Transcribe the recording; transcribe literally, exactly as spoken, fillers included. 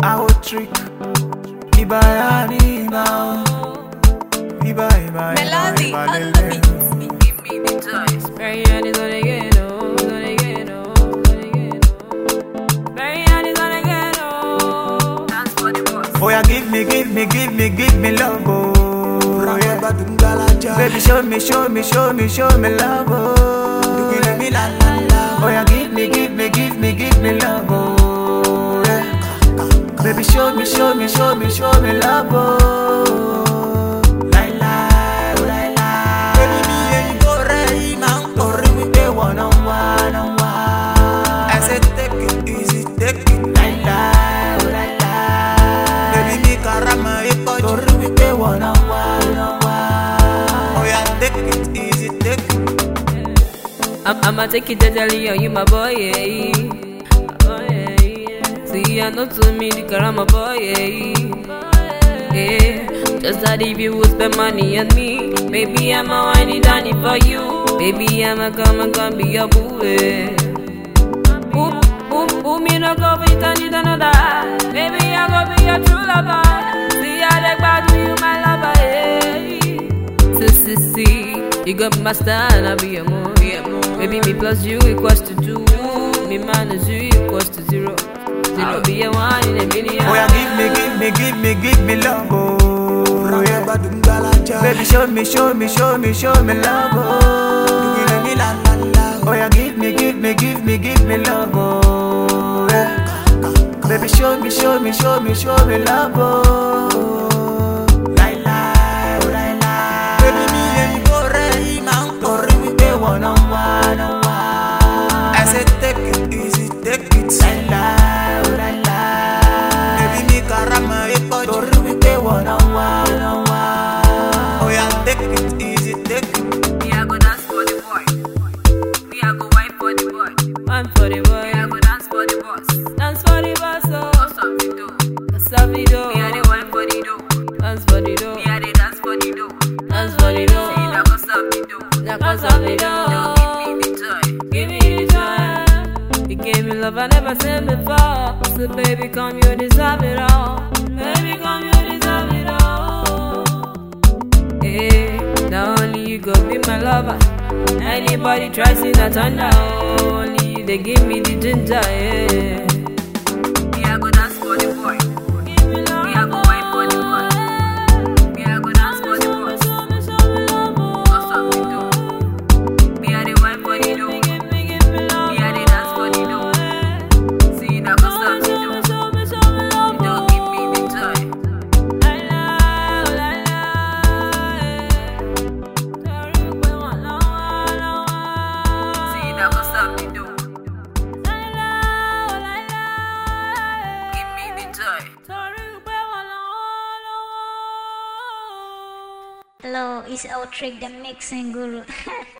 I will trick. Iba yani now. Iba iba Melody iba on the beat. Give me the choice. Marianne is gonna get oh, gonna get oh, gonna get oh. Marianne is gonna get oh. Dance for the boss. Oh yeah, give me, give me, give me, give me love, oh yeah. Baby, show me, show me, show me, show me love, oh yeah. Oh yeah, give me, give me, give me, give me love, oh yeah. Baby, show me, show me, show me, show me love, oh. Lie, lie, oh, lie, lie. Baby, me and you go right now, Tori, we play one on one on one. I said take it easy, take it. Lie, lie, oh, lie, lie. Baby, me karama, iko Tori, we play one on one on one. Oh yeah, take it easy, take it. I'm, I'ma take it gently on you, my boy, yeah. My boy, yeah. See, I know to me, the car, my boy, yeah. Yeah. Just that if you would spend money on me, baby, I'ma whine it down it for you. Baby, I'ma come and come be your boo, yeah. Ooh, ooh, ooh, me no go for it and it another. Baby, I go be your true lover. See, I like bad you, my lover, yeah. See, see, see. You got my style and I be your more. Baby, me plus you equals to two. Me minus you equals to zero. Zero be a one in a million. Oh yeah, give me, give me, give me, give me love, oh yeah. Baby, show me, show me, show me, show me love, oh. Oh yeah, give me, give me, give me, give me love, oh yeah. Baby, show me, show me, show me, show me love, oh. Lie, lie, oh, lie, lie. Baby, me and you go right now, Tori, we play one on one on one. I said take it easy, take it. Lie, lie, oh, lie, lie. Baby, me karama, iko Tori, we play one on one on one. Oh yeah, take it easy, take it. Me I go dance for the boy. Me I go wine for the boy. One for the boy. Me I go dance for the boss. Dance for the boss, oh. What's up you do? What's up, we do? Me I the wine for the dough. Dance for the dough. Me I the dance for the dough. Dance for the See dough. that what's up you do? That cause of the Don't dough. give me the joy. Give me the joy. You gave me love I never seen before. So baby, come, you deserve it all. Baby, come, you deserve it all. Hey, not only you go be my lover. Anybody tries it, I turn down. Only you, they give me the ginger, yeah. Me I go dance for the boy. Give me love, Me I go wine for the boy. Me I go dance for the boss. show me, show me love, oh. What's up you do? Me I the wine for the dough. Give me, give me love, Me I the dance for the dough. See that what's up you do? show me, show me love, Don't give me the joy. la la, la la, Tori pe wọn lọ́wọ́ lọ́wọ́. See that what's up you do? La la, la la, Give me the joy. Tori pe wọn lọ́wọ́ lọ́wọ́. Hello, it's Outrick the Mixing Guru.